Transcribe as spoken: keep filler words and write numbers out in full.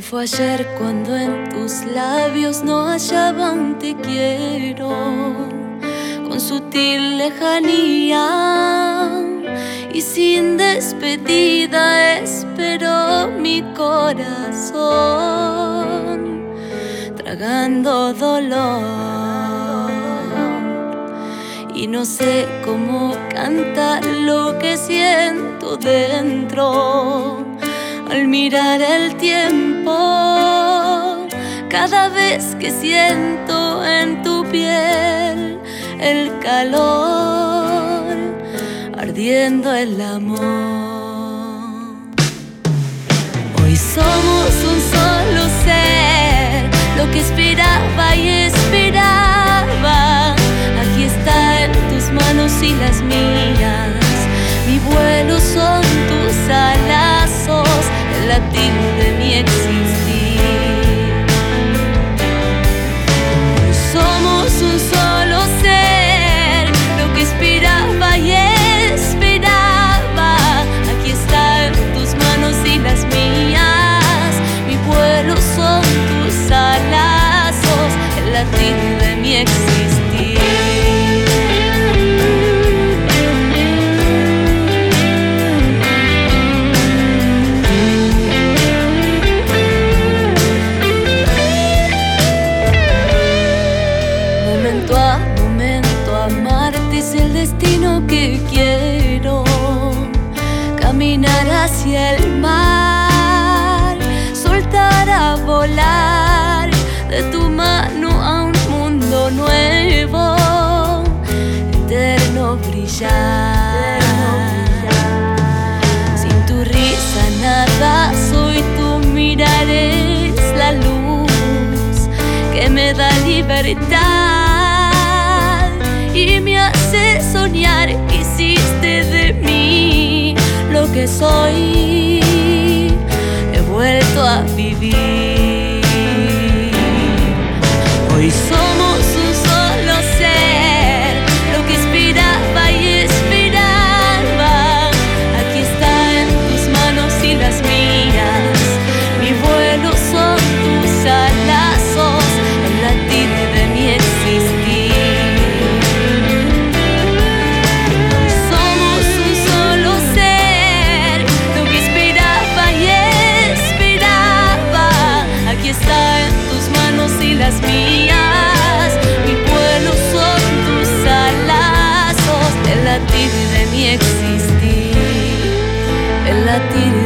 fue ayer cuando en tus labios no hallaban te quiero, con sutil lejanía y sin despedida esperó mi corazón, tragando dolor. Y no sé cómo cantar lo que siento dentro al mirar el tiempo, cada vez que siento en tu piel el calor, ardiendo el amor. Hoy somos un solo ser, lo que esperaba y esperaba. Aquí está en tus manos y las mías, mi vuelo son tus alazos, el latir de mi existir. Hoy somos un solo ser, lo que esperaba y esperaba. Aquí está en tus manos y las mías, mi vuelo son tus alazos, el latir de mi existir. Es el destino que quiero, caminar hacia el mar, soltar a volar de tu mano a un mundo nuevo, eterno brillar. Sin tu risa nada soy, tu mirar es la luz que me da libertad y me hace soñar. Hiciste de mí lo que soy, he vuelto a vivir. Hoy somos un solo ser, lo que esperaba y esperaba. Aquí está en tus manos y las mías, mi vuelo son tus alazos, el latir de mi existir. Las mías, mi vuelo son tus alazos, el latir de mi existir, el latir